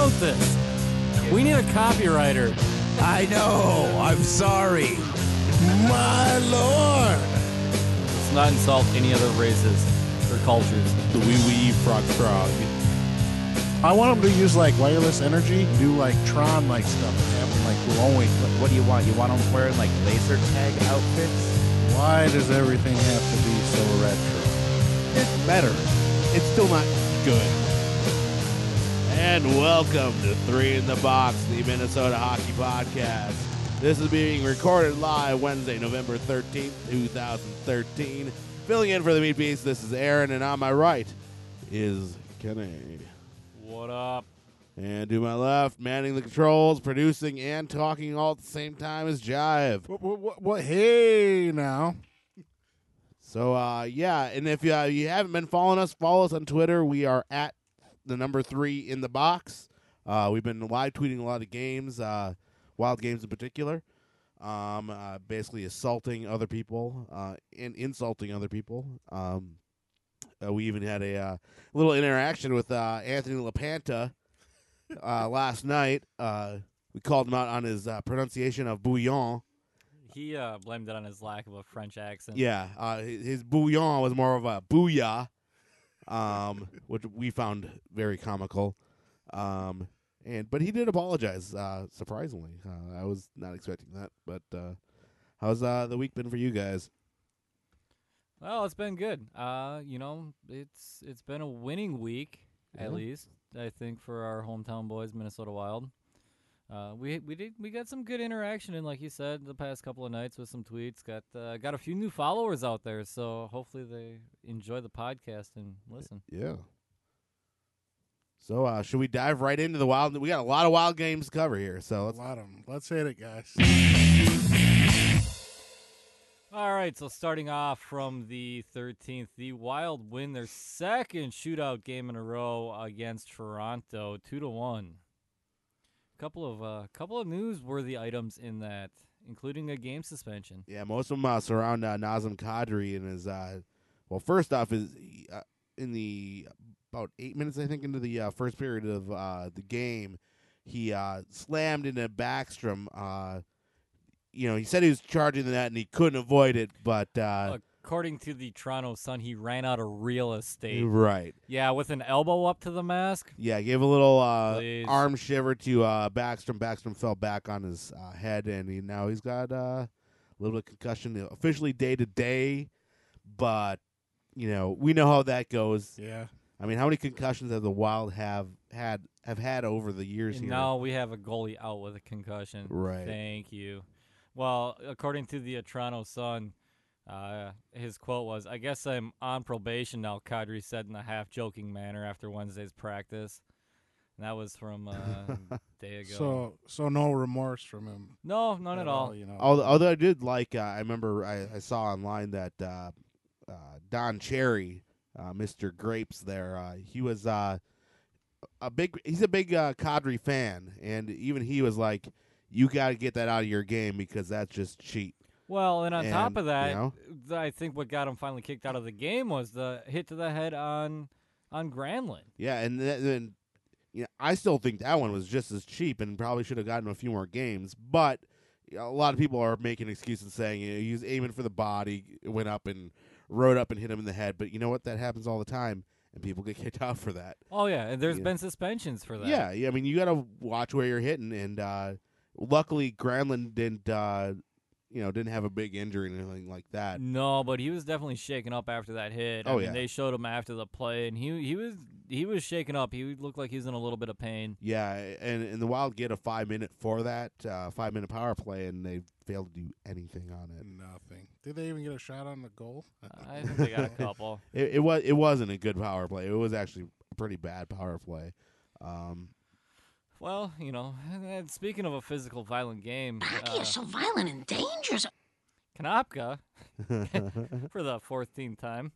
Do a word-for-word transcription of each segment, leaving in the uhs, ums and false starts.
wrote this. We need a copywriter. I know. I'm sorry. My lord. Let's not insult any other races or cultures. The wee wee frog frog. I want them to use like wireless energy, do like Tron like stuff, and have them like glowing. What, what do you want? You want them wearing like laser tag outfits? Why does everything have to be so retro? It's better. It's still not good. And welcome to Three in the Box, the Minnesota Hockey Podcast. This is being recorded live Wednesday, November thirteenth, twenty thirteen. Filling in for the Meat Beast, this is Aaron, and on my right is Kenny. What up? And to my left, manning the controls, producing and talking all at the same time is Jive. What, what, what, what? Hey, now. So, uh, yeah, and if uh, you haven't been following us, follow us on Twitter. We are at the number three in the box. Uh, we've been live tweeting a lot of games, uh, wild games in particular, um, uh, basically assaulting other people uh, and insulting other people. Um, uh, we even had a uh, little interaction with uh, Anthony LaPanta uh, last night. Uh, we called him out on his uh, pronunciation of bouillon. He uh, blamed it on his lack of a French accent. Yeah, uh, his, his bouillon was more of a booyah, um, which we found very comical. Um, and but he did apologize, uh, surprisingly. Uh, I was not expecting that. But uh, how's uh, the week been for you guys? Well, it's been good. Uh, you know, it's it's been a winning week, Yeah. at least, I think, for our hometown boys, Minnesota Wild. Uh, we we did we got some good interaction in, like you said, the past couple of nights with some tweets. Got uh, got a few new followers out there, so hopefully they enjoy the podcast and listen. Yeah. So uh, should we dive right into the wild? We got a lot of wild games to cover here. So A let's. lot of them. Let's hit it, guys. All right, so starting off from the thirteenth, the Wild win their second shootout game in a row against Toronto, two to one. Couple of uh, couple of newsworthy items in that, including a game suspension. Yeah, most of them uh, surround uh, Nazem Kadri and his. Uh, well, first off, is uh, in the about eight minutes, I think, into the uh, first period of uh, the game, he uh, slammed into Backstrom. Uh, you know, he said he was charging the net and he couldn't avoid it, but uh, According to the Toronto Sun, he ran out of real estate. right, Yeah, with an elbow up to the mask. yeah, gave a little uh, Please. arm shiver to uh, Backstrom. Backstrom fell back on his uh, head, and he, now he's got uh, a little bit of concussion, officially day to day, but you know we know how that goes. Yeah. I mean, how many concussions have the Wild have had have had over the years And here? now we have a goalie out with a concussion. Right. Thank you. Well, according to the uh, Toronto Sun, uh, his quote was, "I guess I'm on probation now," Kadri said in a half-joking manner after Wednesday's practice. And that was from uh, a day ago. So, so no remorse from him. no, none at all. You know. Although, although I did like, uh, I remember I, I saw online that uh, uh, Don Cherry, uh, Mister Grapes, there, uh, he was uh, a big. He's a big uh, Kadri fan, and even he was like, "You got to get that out of your game because that's just cheap." Well, and on top And, of that, you know? th- I think what got him finally kicked out of the game was the hit to the head on on Granlund. Yeah, and then you know, I still think that one was just as cheap and probably should have gotten a few more games. But you know, a lot of people are making excuses saying you know, he was aiming for the body, went up and rode up and hit him in the head. But you know what? That happens all the time, and people get kicked out for that. Oh, yeah, and there's Yeah. been suspensions for that. Yeah, yeah. I mean, you got to watch where you're hitting, and uh, luckily Granlund didn't, uh, you know, didn't have a big injury or anything like that. No, but he was definitely shaken up after that hit. I Oh, mean, yeah. they showed him after the play, and he he was he was shaken up. He looked like he was in a little bit of pain. Yeah, and, and the Wild get a five minute for that, uh, five minute power play, and they failed to do anything on it. Nothing. Did they even get a shot on the goal? I think they got a couple. It, it was it wasn't a good power play. It was actually a pretty bad power play. Um, Well, you know, and speaking of a physical, violent game, Hockey uh, is so violent and dangerous. Kanopka, for the fourteenth time,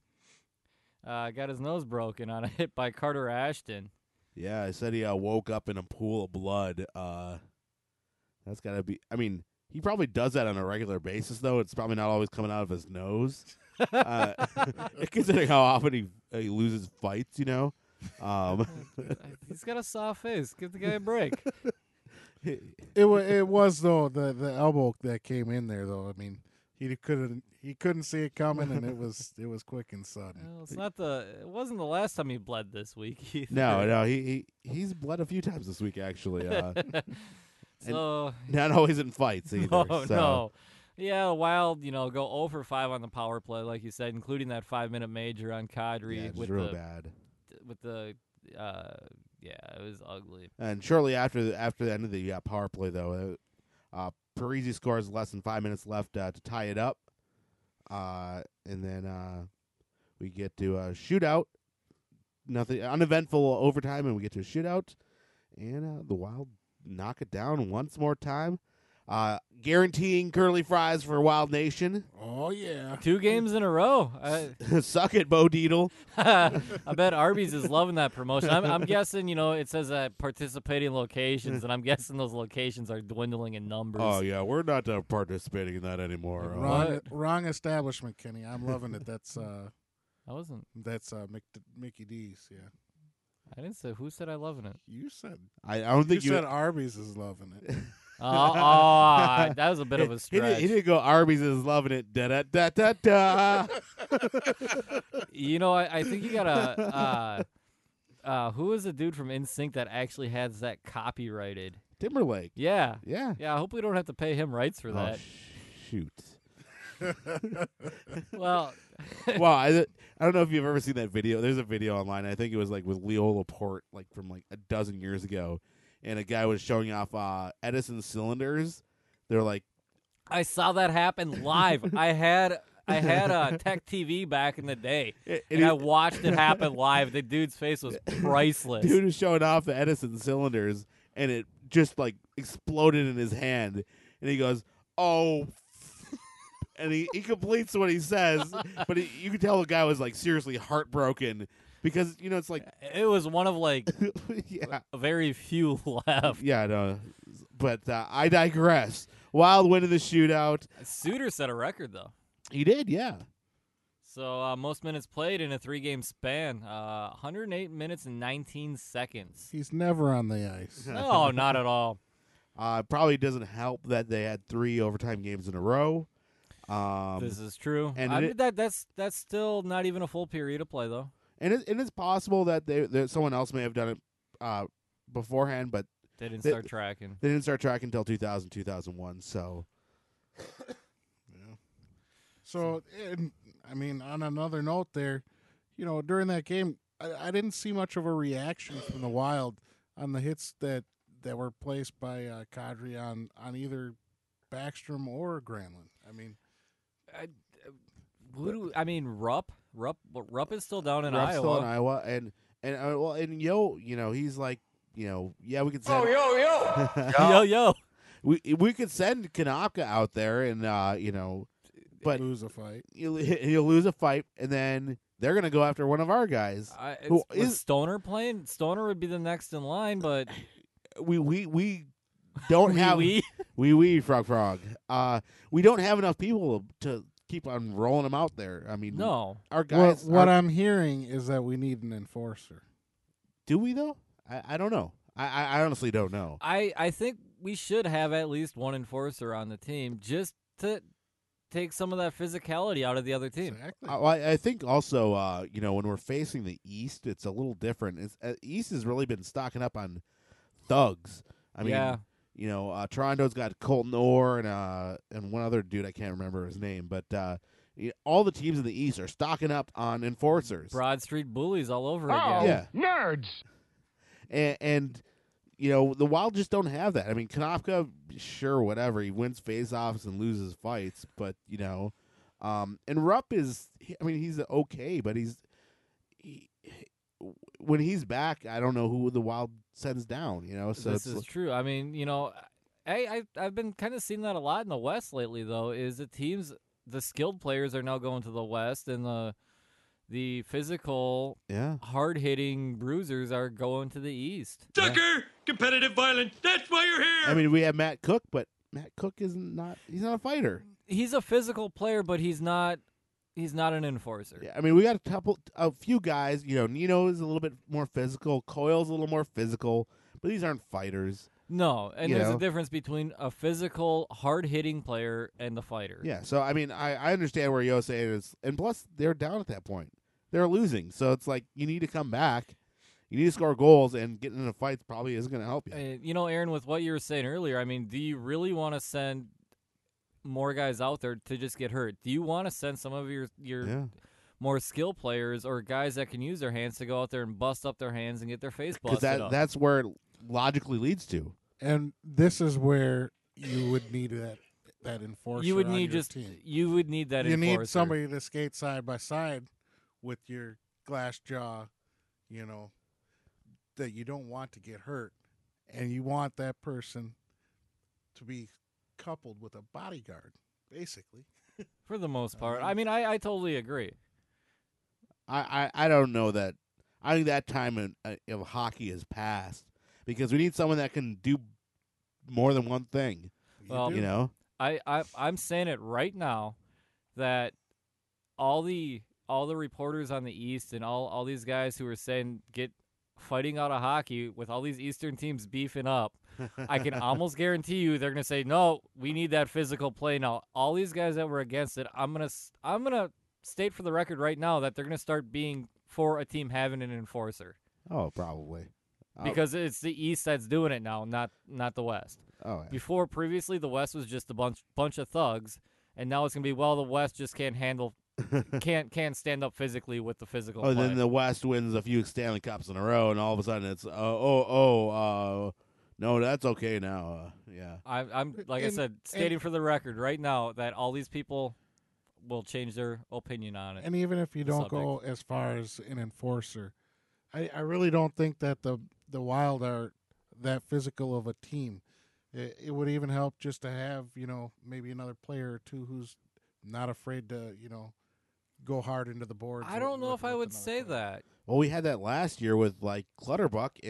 uh, got his nose broken on a hit by Carter Ashton. yeah, I said he uh, woke up in a pool of blood. Uh, that's got to be. I mean, he probably does that on a regular basis, though. It's probably not always coming out of his nose. uh, considering how often he he loses fights, you know. Um, He's got a soft face. Give the guy a break. It was it was though the the elbow that came in there though. I mean, he couldn't he couldn't see it coming, and it was it was quick and sudden. Well, it's not the. It wasn't the last time he bled this week. Either. no, no, he, he he's bled a few times this week actually. Uh, So not always in fights either. no, so. no. Yeah, Wild, you know, go zero for five on the power play, like you said, including that five-minute major on Kadri Yeah, just with real the bad. with the. Uh, yeah, it was ugly. And shortly after the after the end of the uh, power play, though, uh, uh, Parisi scores less than five minutes left uh, to tie it up, uh, and then uh, we get to a shootout. Nothing uneventful overtime, and we get to a shootout, and uh, the Wild knock it down once more time, uh, guaranteeing curly fries for Wild Nation. Oh yeah. Two games in a row. I, Suck it, Bo Deedle. I bet Arby's is loving that promotion. I'm, I'm guessing, you know, it says at participating locations, and I'm guessing those locations are dwindling in numbers. Oh yeah, we're not uh, participating in that anymore. Uh, Wrong What? wrong establishment, Kenny. I'm loving it. That's uh I wasn't. that's uh Mick, Mickey D's. Yeah. I didn't say. Who said I loving it? You said I, I don't you think you. said Arby's is loving it. Oh, oh, that was a bit of a He stretch. didn't, he didn't go Arby's is loving it. Da da da da da. You know, I, I think you gotta. Uh, uh, who is the dude from N Sync that actually has that copyrighted? Timberlake. Yeah, Yeah. yeah. I hope we don't have to pay him rights for Oh, that. sh- shoot. Well, Well, I, I don't know if you've ever seen that video. There's a video online. I think it was like with Leo Laporte, like from like a dozen years ago, and a guy was showing off uh, Edison cylinders. They're like, I saw that happen live. I had I had a Tech T V back in the day, and and I he- watched it happen live. The dude's face was priceless. dude is showing off the Edison cylinders, and it just like exploded in his hand, and he goes, "Oh." And he, he completes what he says, but he, you can tell the guy was like seriously heartbroken because you know it's like It was one of like yeah a very few left. yeah no, but uh, I digress. Wild win in the shootout. Suter set a record though. He did, yeah. So uh, most minutes played in a three-game span, uh, one hundred eight minutes and nineteen seconds. He's never on the ice. No, not at all. Uh, probably doesn't help that they had three overtime games in a row. Um, This is true. and I it- mean, that that's that's still not even a full period of play though. and it, and it's possible that they that someone else may have done it uh, beforehand, but They didn't They- start tracking. they didn't start tracking until two thousand, two thousand one. So So, and, I mean, on another note, there, you know, during that game, I, I didn't see much of a reaction from the Wild on the hits that that were placed by uh, Kadri on on either Backstrom or Granlund. I mean, I, who do, I mean, Rupp. Rupp. Rupp is still down in Ruff's Iowa. still in Iowa, and and uh, well, and Yo, you know, he's like, you know, yeah, we could send. yo, yo. Yo, yo. we we could send Kanopka out there, and uh, you know, but lose a fight. he'll, he'll lose a fight, and then they're gonna go after one of our guys. I, it's, Who was is- Stoner playing? Stoner would be the next in line, but We we we don't we, have we we we frog frog. Uh, we don't have enough people to keep on rolling them out there. I mean, no. our What, guys. what are- I'm hearing is that we need an enforcer. do we though? I, I don't know. I, I I honestly don't know. I I think we should have at least one enforcer on the team just to take some of that physicality out of the other team. Exactly. I, I I think also, uh, you know, when we're facing the East, it's a little different. It's, uh, East has really been stocking up on thugs. I mean, Yeah. you know, uh, Toronto's got Colton Orr and uh and one other dude I can't remember his name, but uh, y- all the teams in the East are stocking up on enforcers. Broad Street bullies all over Oh, again. Yeah. nerds. and, and you know the Wild just don't have that. I mean, Konopka, sure, whatever, he wins faceoffs and loses fights, but you know, um, and Rupp is, I mean, he's okay, but he's he, when he's back, I don't know who the Wild sends down. You know, so this it's is true. I mean, you know, I, I I've been kind of seeing that a lot in the West lately. Though, is the teams, the skilled players are now going to the West, and the the physical, yeah. hard hitting bruisers are going to the East. Sucker! Competitive violence. That's why you're here. I mean, we have Matt Cook, but Matt Cook is not. He's not a fighter. He's a physical player, but he's not. He's not an enforcer. Yeah, I mean, we got a couple, a few guys. You know, Nino is a little bit more physical. Coyle's a little more physical, but these aren't fighters. No, and You there's know? a difference between a physical, hard-hitting player and the fighter. Yeah, so I mean, I, I understand where Yosei is, and plus they're down at that point. They're losing, so it's like you need to come back. You need to score goals, and getting in a fight probably isn't going to help you. Uh, you know, Aaron, with what you were saying earlier, I mean, do you really want to send more guys out there to just get hurt? Do you want to send some of your your Yeah. more skill players or guys that can use their hands to go out there and bust up their hands and get their face Because busted that up? that's where it logically leads to. And this is where you would need that that enforcer. you would on need your just team. you would need that You enforcer. need somebody to skate side by side with your glass jaw, you know, that you don't want to get hurt, and you want that person to be coupled with a bodyguard, basically. for the most part. Um, I mean, I, I totally agree. I, I, I don't know that. I think that time in, uh, of hockey has passed because we need someone that can do more than one thing. You Well, do. You know, I, I I'm saying it right now that all the all the reporters on the East and all, all these guys who are saying get fighting out of hockey with all these Eastern teams beefing up, I can almost guarantee you they're going to say, no, we need that physical play now. All these guys that were against it, I'm going to I'm going to state for the record right now that they're going to start being for a team having an enforcer oh, probably Uh, because it's the East that's doing it now, not not the West. oh, yeah. Before, previously, the West was just a bunch bunch of thugs, and now it's going to be, well, the West just can't handle can't can't stand up physically with the physical Oh, play. then the West wins a few Stanley Cups in a row, and all of a sudden it's uh, oh oh uh no, that's okay now. Uh, yeah, I, I'm like I And- said, stating for the record right now that all these people will change their opinion on it. And even if you the don't go as far as an enforcer, I, I really don't think that the the Wild are that physical of a team. It, it would even help just to have, you know, maybe another player or two who's not afraid to, you know, go hard into the boards. I don't know with- if I with would another say player. that. well, we had that last year with like Clutterbuck,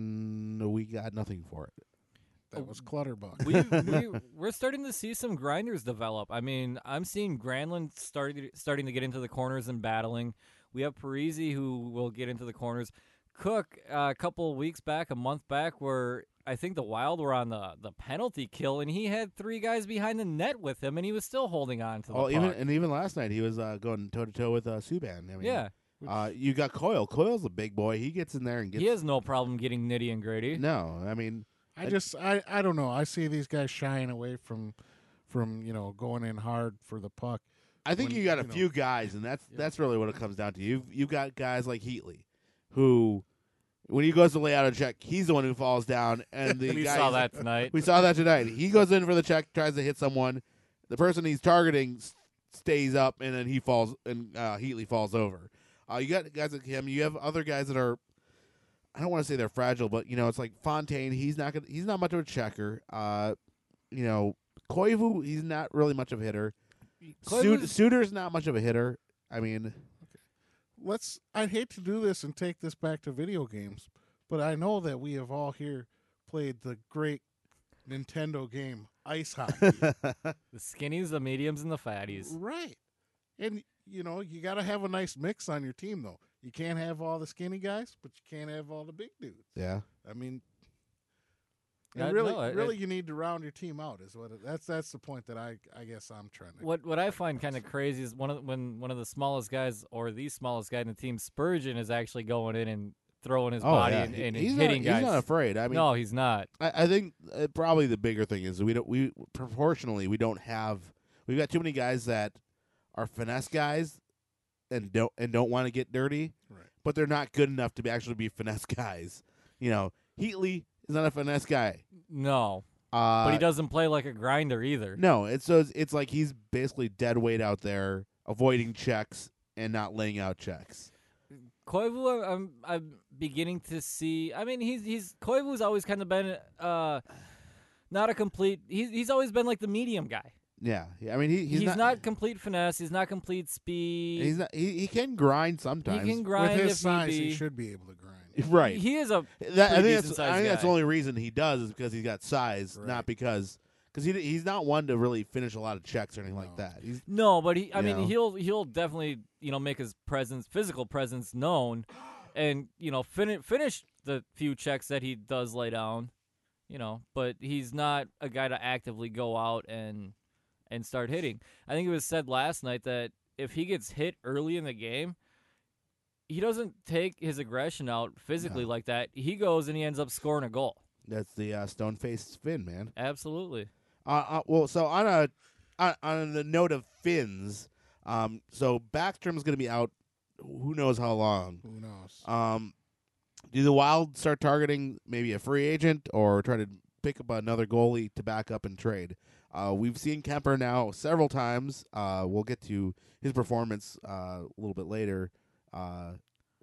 and we got nothing for it. That was Clutterbuck. we, we we're starting to see some grinders develop. I mean, I'm seeing Granlund starting starting to get into the corners and battling. We have Parisi who will get into the corners. Cook uh, a couple of weeks back, a month back, where I think the Wild were on the, the penalty kill, and he had three guys behind the net with him, and he was still holding on to the Oh, puck. even and even last night he was uh, going toe to toe with uh, Subban. I mean, yeah, Uh, you got Coyle. Coyle's a big boy. He gets in there and gets. he has no problem getting nitty and gritty. No, I mean, I just I, I don't know. I see these guys shying away from from, you know, going in hard for the puck. I think when, you got a you know- few guys, and that's Yeah. that's really what it comes down to. You've you've got guys like Heatley, who, when he goes to lay out a check, he's the one who falls down, and the we guy saw that tonight. we saw that tonight. He goes in for the check, tries to hit someone. The person he's targeting s- stays up, and then he falls, and uh, Heatley falls over. Uh, you got guys like him. You have other guys that are. I don't want to say they're fragile, but you know it's like Fontaine. He's not gonna, he's not much of a checker. Uh, you know Koivu. He's not really much of a hitter. Suit, Koivu's- Suter's not much of a hitter. I mean, Let's I'd hate to do this and take this back to video games, but I know that we have all here played the great Nintendo game Ice Hockey. The skinnies, the mediums, and the fatties. Right. And you know, you got to have a nice mix on your team though. You can't have all the skinny guys, but you can't have all the big dudes. yeah. I mean, Yeah, and really, no, I- really, you need to round your team out. Is what it, that's that's the point that I I guess I'm trying to. What what I find kind of crazy is one of the, when one of the smallest guys or the smallest guy in the team, Spurgeon, is actually going in and throwing his Oh body yeah. and, and he's hitting not, guys. He's not afraid. I mean, no, he's not. I, I think uh, probably the bigger thing is we don't we proportionally we don't have we've got too many guys that are finesse guys and don't and don't want to get dirty, Right. but they're not good enough to be actually be finesse guys. You know, Heatley is not a finesse guy, No, uh, but he doesn't play like a grinder either. No, it's so it's, it's like he's basically dead weight out there, avoiding checks and not laying out checks. Koivu, I'm I'm beginning to see. I mean, he's he's Koivu's always kind of been uh, not a complete. He's he's always been like the medium guy. Yeah, I mean he, he's, He's, not, complete finesse. He's not complete speed. He's not. He, he can grind he sometimes. can grind With his if size, need be. he should be able to grind. right. He is a That, I pretty think that's, decent-sized I think that's the guy. only reason he does is because he's got size, Right. not because because he he's not one to really finish a lot of checks or anything like No. that. He's No, but he I You mean know? he'll he'll definitely, you know, make his presence, physical presence known and, you know, fin- finish the few checks that he does lay down, you know, but he's not a guy to actively go out and and start hitting. I think it was said last night that if he gets hit early in the game, he doesn't take his aggression out physically No. like that. He goes and he ends up scoring a goal. that's the uh, stone faced Finn, man. Absolutely. Uh, uh, well, so on a on, on the note of Finns, um, so Backstrom's going to be out. Who knows how long? Who knows? Um, do the Wild start targeting maybe a free agent or try to pick up another goalie to back up and trade? Uh, we've seen Kemper now several times. Uh, we'll get to his performance uh, a little bit later. Uh,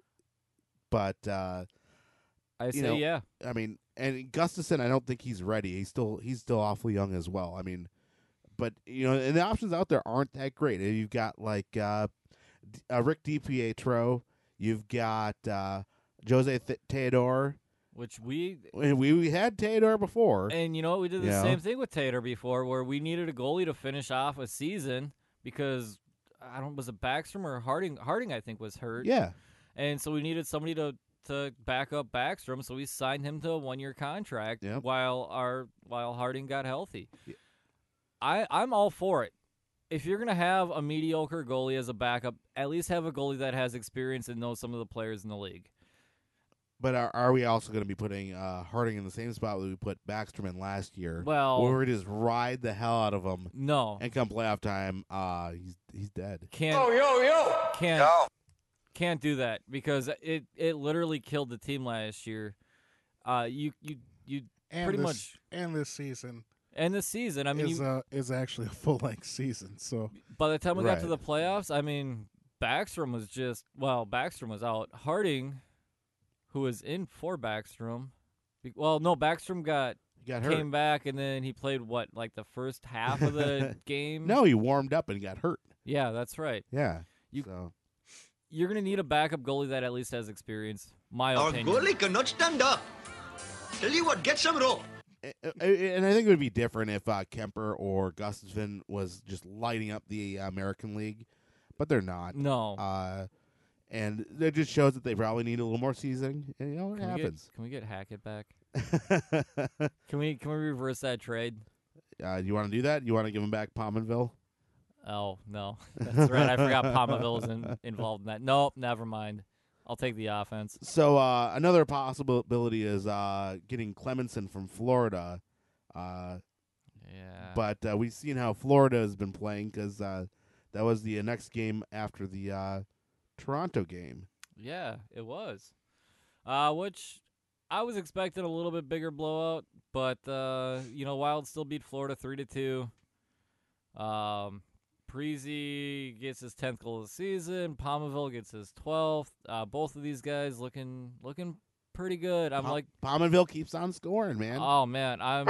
but uh, I say know, yeah. I mean, and Gustafson, I don't think he's ready. He's still he's still awfully young as well. I mean, but you know, and the options out there aren't that great. You've got like uh, D- uh, Rick DiPietro. You've got uh, Jose Th- Theodore. Which we We, we had Theodore before. And you know what? We did the Yeah. same thing with Tater before, where we needed a goalie to finish off a season because I don't was it Backstrom or Harding? Harding, I think, was hurt. Yeah, And so we needed somebody to to back up Backstrom, so we signed him to a one year contract Yep. while our while Harding got healthy. Yeah. I I'm all for it. If you're gonna have a mediocre goalie as a backup, at least have a goalie that has experience and knows some of the players in the league. but are, are we also going to be putting uh, Harding in the same spot that we put Backstrom in last year? Well, where we just ride the hell out of him, no, and come playoff time, uh, he's he's dead. can't. yo, yo. Can't can't do that because it it literally killed the team last year. Uh, you you you And pretty this, much and this season end the season. I mean, is you, uh, is actually a full length season. So by the time we got to Right. the playoffs, I mean, Backstrom was just well, Backstrom was out. Harding, who was in for Backstrom, be- well, no, Backstrom got He got hurt. came back and then he played what like the first half of the game. No, he warmed up and he got hurt. yeah, that's right. Yeah, You- so. You're gonna need a backup goalie that at least has experience. My Our opinion. goalie cannot stand up. Tell you what, get some rope. A- a- And I think it would be different if uh, Kemper or Gustafson was just lighting up the uh, American League, but they're not. No. Uh, and it just shows that they probably need a little more seasoning. And, you know, it Can we, get, happens. can we get Hackett back? Can we can we reverse that trade? uh, you want to do that? You want to give him back Pominville? Oh no, that's right. I forgot Palmaville was in, involved in that. Nope, never mind. I'll take the offense. So uh, another possibility is uh, getting Clemenson from Florida. Uh, Yeah, But uh, we've seen how Florida has been playing because uh, that was the uh, next game after the uh, Toronto game. yeah, it was. Uh, which I was expecting a little bit bigger blowout, but uh, you know, Wild still beat Florida three to two. Um, Preezy gets his tenth goal of the season. Palmaville gets his twelfth. Uh, both of these guys looking looking pretty good. I'm Pom- like, Pominville keeps on scoring, man. oh man, I'm.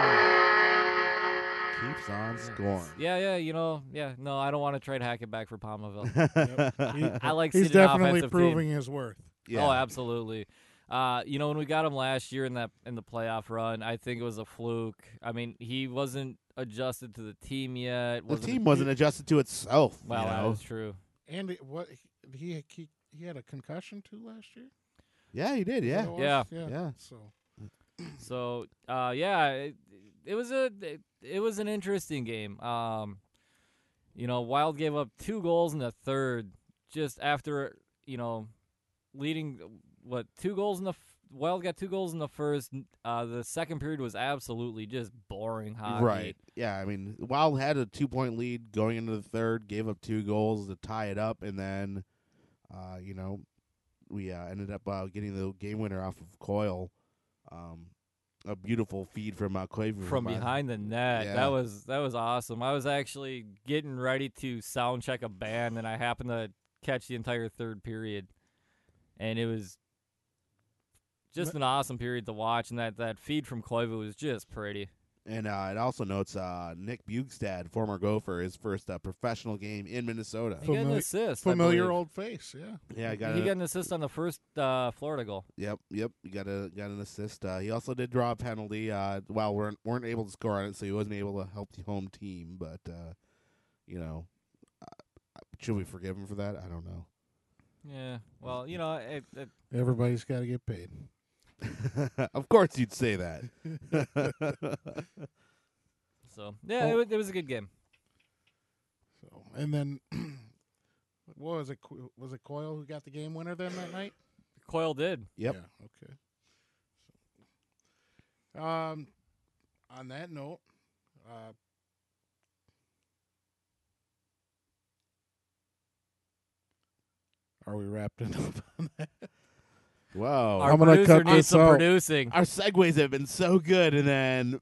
keeps on scoring. Yeah, yeah, you know, yeah. No, I don't want to trade Hackett back for Palmaville. he, I like he's seeing an definitely offensive proving team. his worth. Yeah. Oh, absolutely. Uh, you know, when we got him last year in that in the playoff run, I think it was a fluke. I mean, he wasn't adjusted to the team yet. The Wasn't team wasn't adjusted to itself. Well, you that know? was true. And it, what he, he he had a concussion too last year. Yeah, he did. Is Yeah. that what it Yeah. was? yeah. Yeah. So So, uh, yeah, it, it was a it, it was an interesting game. Um, you know, Wild gave up two goals in the third, just after you know, leading what two goals in the f- Wild got two goals in the first. Uh, the second period was absolutely just boring hockey. Right. Yeah. I mean, Wild had a two point lead going into the third, gave up two goals to tie it up, and then, uh, you know, we uh, ended up uh, getting the game winner off of Coyle. Um, a beautiful feed from uh, Quaver From uh, behind the net. yeah. That was that was awesome. I was actually getting ready to sound check a band, and I happened to catch the entire third period, and it was just an awesome period to watch. And that, that feed from Koivu was just pretty. And uh, it also notes uh, Nick Bugstad, former Gopher, his first uh, professional game in Minnesota. He got an Famili- assist. I Familiar believe. old face, yeah. Yeah, I got He a, got an assist on the first uh, Florida goal. Yep, yep. You got a got an assist. Uh, he also did draw a penalty. Uh, while weren't weren't able to score on it, so he wasn't able to help the home team. But uh, you know, uh, should we forgive him for that? I don't know. Yeah. Well, you know, it, it, Everybody's got to get paid. Of course, you'd say that. so yeah, Oh. it, was, it was a good game. So, and then, what was it? Qu- Was it Coyle who got the game winner then that night? Coyle did. Yep. Yeah, okay. So, um, on that note, uh, are we wrapped up on that? Whoa. Our I'm gonna producer cut needs this some out. producing. Our segues have been so good, and then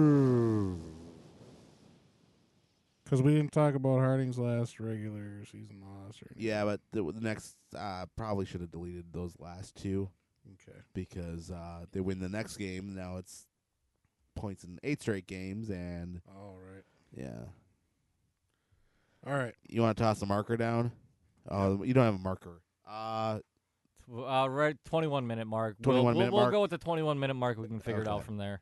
Because we didn't talk about Harding's last regular season loss or anything. yeah, but the, the next uh, probably should have deleted those last two Okay. because uh, they win the next game. Now it's points in eight straight games, and All right. yeah. All right. You want to toss a marker down? Oh, you don't have a marker. Uh, Uh, right, twenty-one minute mark. We'll- twenty-one we'll, minute we'll mark. go with the twenty-one minute mark. We can figure it Okay. out from there.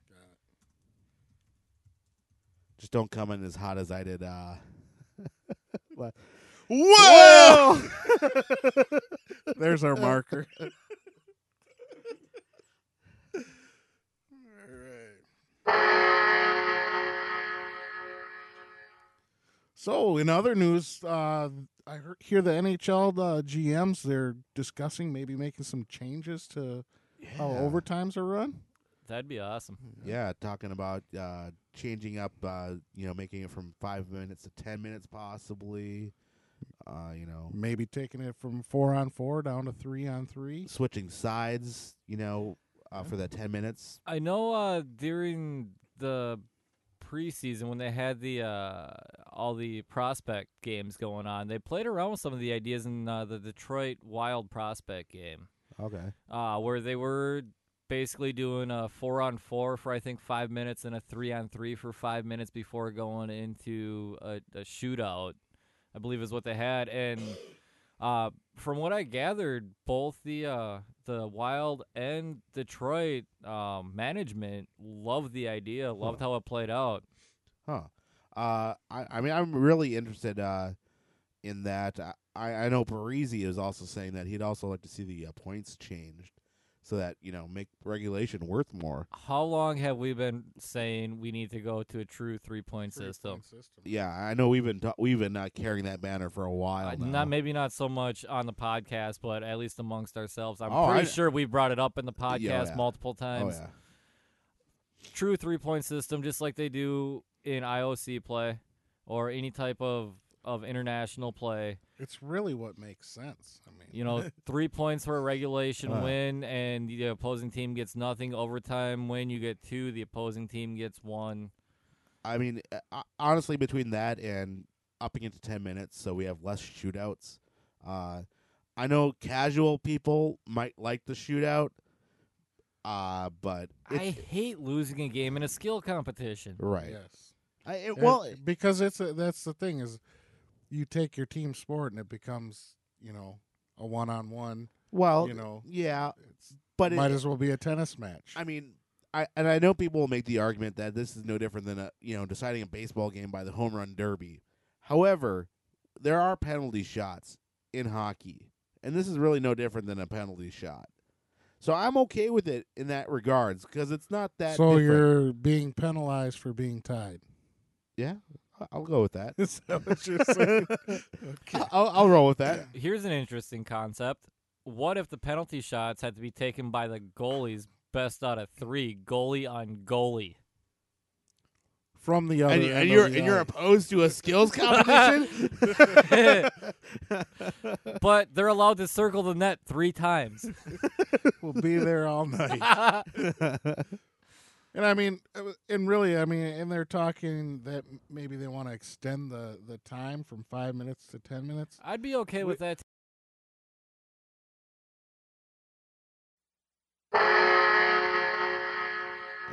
just don't come in as hot as I did. Uh, what? Whoa! There's our marker. All right. So, in other news, uh, I heard, hear the N H L uh, G Ms, they're discussing maybe making some changes to how Yeah. overtimes are run. That'd be awesome. Yeah, talking about uh, changing up, uh, you know, making it from five minutes to ten minutes, possibly. Uh, you know, Maybe taking it from four on four down to three on three. switching sides. You know, uh, for the ten minutes. I know uh, during the preseason when they had the uh, all the prospect games going on, they played around with some of the ideas in uh, the Detroit Wild prospect game, Okay. uh, where they were basically doing a four on four for I think five minutes and a three on three for five minutes before going into a, a shootout, I believe is what they had. And uh, from what I gathered, both the uh, the Wild and Detroit um, management loved the idea, loved how it played out. Huh. Uh, I, I mean, I'm really interested uh, in that. I, I know Parisi is also saying that he'd also like to see the uh, points changed so that, you know, make regulation worth more. How long have we been saying we need to go to a true three-point system? Yeah, I know we've been ta- we've been uh, carrying that banner for a while Uh, now. not maybe not so much on the podcast, but at least amongst ourselves. I'm Oh, pretty I- sure we brought it up in the podcast yeah. multiple oh times. yeah. True three-point system, just like they do in I O C play or any type of, of international play. It's really what makes sense. I mean, You know, three points for a regulation Uh. win, and the opposing team gets nothing. Overtime win, you get two. The opposing team gets one. I mean, uh, honestly, between that and upping it to ten minutes, so we have less shootouts. Uh, I know casual people might like the shootout, uh, but I it's, hate losing a game in a skill competition. right. yes. I, it, And well, because it's a, that's the thing is, you take your team sport and it becomes, you know, a one on one. well, you know, yeah, It's but it, might as well be a tennis match. I mean, I and I know people will make the argument that this is no different than a you know deciding a baseball game by the home run derby. However, there are penalty shots in hockey, and this is really no different than a penalty shot. So I'm okay with it in that regards because it's not that. so different. you're being penalized for being tied. yeah, I- I'll go with that. Is that what you're saying? Okay. I'll, I'll roll with that. Here's an interesting concept. What if the penalty shots had to be taken by the goalies best out of three, goalie on goalie? From the other And, you- end and of you're the and you're ice. opposed to a skills competition. But they're allowed to circle the net three times. We'll be there all night. And I mean, uh, and really, I mean, and they're talking that m- maybe they want to extend the, the time from five minutes to ten minutes. I'd be okay with that.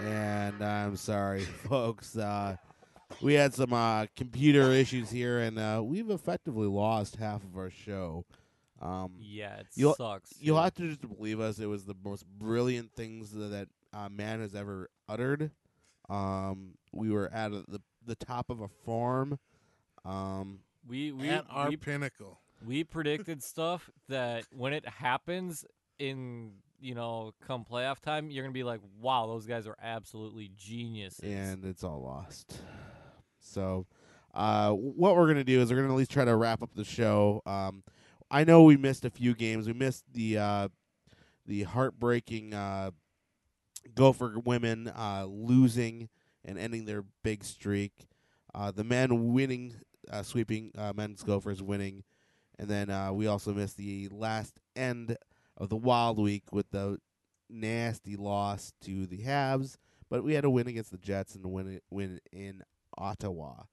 and I'm sorry, folks. Uh, we had some uh, computer issues here, and uh, we've effectively lost half of our show. Um, Yeah, it You'll- sucks. You'll too. have to just believe us. It was the most brilliant things that uh, man has ever uttered. Um, we were at a, the the top of a farm. Um, we we At our we, pinnacle. we predicted stuff that when it happens in you know come playoff time, you're gonna be like, wow, those guys are absolutely geniuses. and it's all lost. So, uh, what we're gonna do is we're gonna at least try to wrap up the show. Um, I know we missed a few games. We missed the uh, the heartbreaking uh, Gopher women uh, losing and ending their big streak. Uh, the men winning, uh, sweeping uh, men's Gophers winning, and then uh, we also missed the last end of the Wild Week with the nasty loss to the Habs. But we had a win against the Jets and a win win in Ottawa.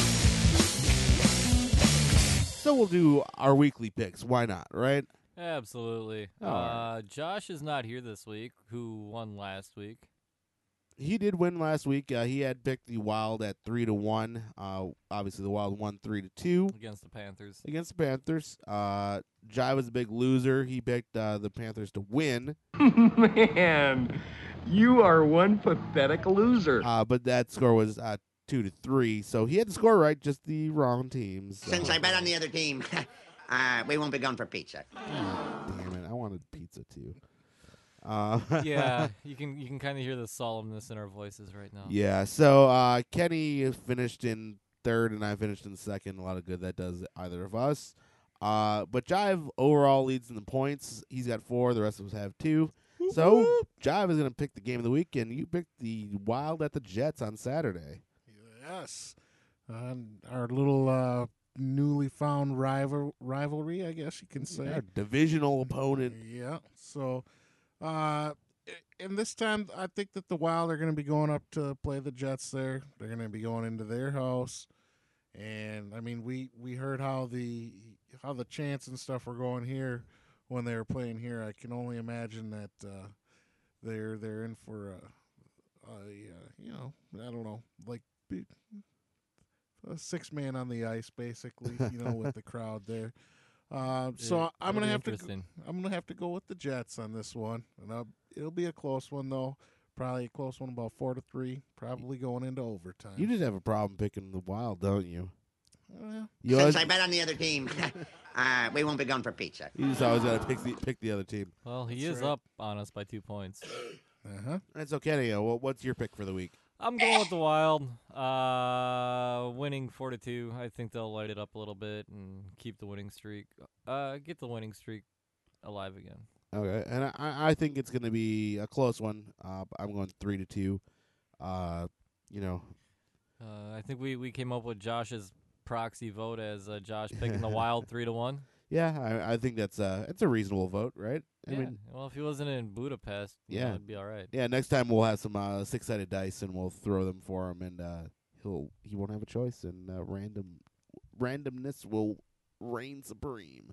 So we'll do our weekly picks. Why not, right? Absolutely. All right. Uh, Josh is not here this week. Who won last week? He did win last week. Uh, he had picked the Wild at three to one. Uh, obviously, the Wild won three to two Against the Panthers. against the Panthers. Uh, Jai was a big loser. He picked uh, the Panthers to win, Man, you are one pathetic loser. uh, but that score was uh, two to three. So he had the score right, just the wrong teams. So. Since I bet on the other team, uh, we won't be going for pizza. Damn it! I wanted pizza too. Uh, Yeah, you can you can kind of hear the solemnness in our voices right now. Yeah, so uh, Kenny finished in third, and I finished in second. A lot of good that does either of us. Uh, but Jive overall leads in the points. He's got four. The rest of us have two. So Jive is going to pick the game of the week, and you picked the Wild at the Jets on Saturday. Yes. Uh, our little uh, newly found rival rivalry, I guess you can say. Our divisional opponent. Yeah. So, uh, and this time, I think that the Wild are going to be going up to play the Jets there. They're going to be going into their house. And, I mean, we, we heard how the how the chants and stuff were going here when they were playing here. I can only imagine that uh, they're they're in for a, a uh, you know, I don't know, like be- a six man on the ice, basically, you know, with the crowd there. Uh, so Yeah, I'm it'll gonna be have to. Go, interesting. I'm gonna have to go with the Jets on this one, and I'll, it'll be a close one though. Probably a close one, about four to three. Probably going into overtime. You just have a problem picking the Wild, don't you? Well, You Since always, I bet on the other team, uh, we won't be going for pizza. you just always got to pick the pick the other team. Well, he That's is right. up on us by two points. uh-huh. That's okay. Anyhow, what, what's your pick for the week? I'm going with the Wild, uh, winning four to two. I think they'll light it up a little bit and keep the winning streak. Uh, get the winning streak alive again. Okay, and I, I think it's going to be a close one. Uh, I'm going three to two. Uh, you know, Uh, I think we, we came up with Josh's proxy vote as uh, Josh picking the Wild three to one. yeah, I, I think that's a it's a reasonable vote, right? I Yeah. mean, Well, if he wasn't in Budapest, you know, Yeah. it'd be all right. yeah. Next time we'll have some uh, six sided dice and we'll throw them for him, and uh, he'll he won't have a choice, and uh, random randomness will reign supreme.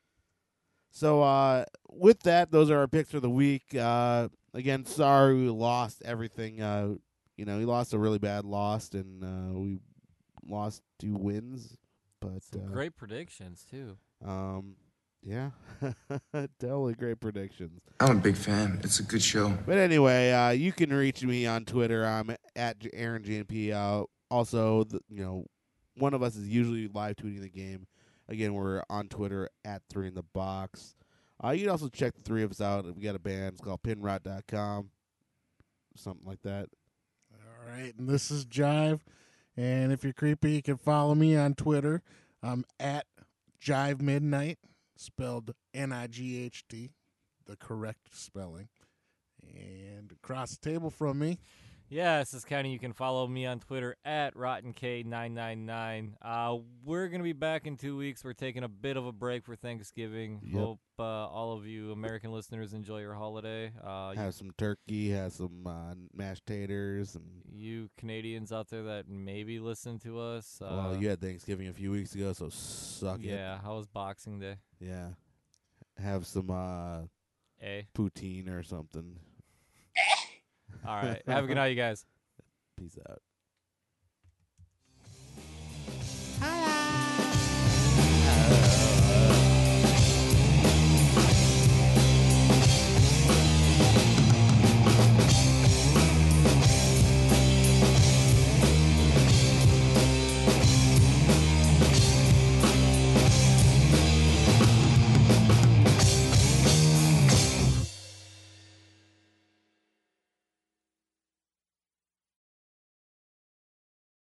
So uh, with that, those are our picks for the week. Uh, again, sorry we lost everything. Uh, you know, we lost a really bad loss, and uh, we lost two wins. But Some uh, great predictions too. um, yeah, totally great predictions. I'm a big fan. It's a good show. But anyway, uh, you can reach me on Twitter. I'm at J- Aaron J P. Uh, also, the, you know, one of us is usually live tweeting the game. Again, we're on Twitter at Three in the Box. Uh, you can also check the three of us out. We got a band. It's called pinrot dot com, something like that. All right, and this is Jive. And if you're creepy, you can follow me on Twitter. I'm at Jive Midnight, spelled N I G H T, the correct spelling. And across the table from me, Yeah, this is Kenny. You can follow me on Twitter at Rotten K nine nine nine. Uh, we're going to be back in two weeks. We're taking a bit of a break for Thanksgiving. Yep. Hope uh, all of you American listeners enjoy your holiday. Uh, Have some turkey, have some uh, mashed taters, and you Canadians out there that maybe listen to us. Uh, well, you had Thanksgiving a few weeks ago, so suck it. yeah, how was Boxing Day? Yeah. Have some uh, Eh? poutine or something. All right. Have a good night, you guys. Peace out.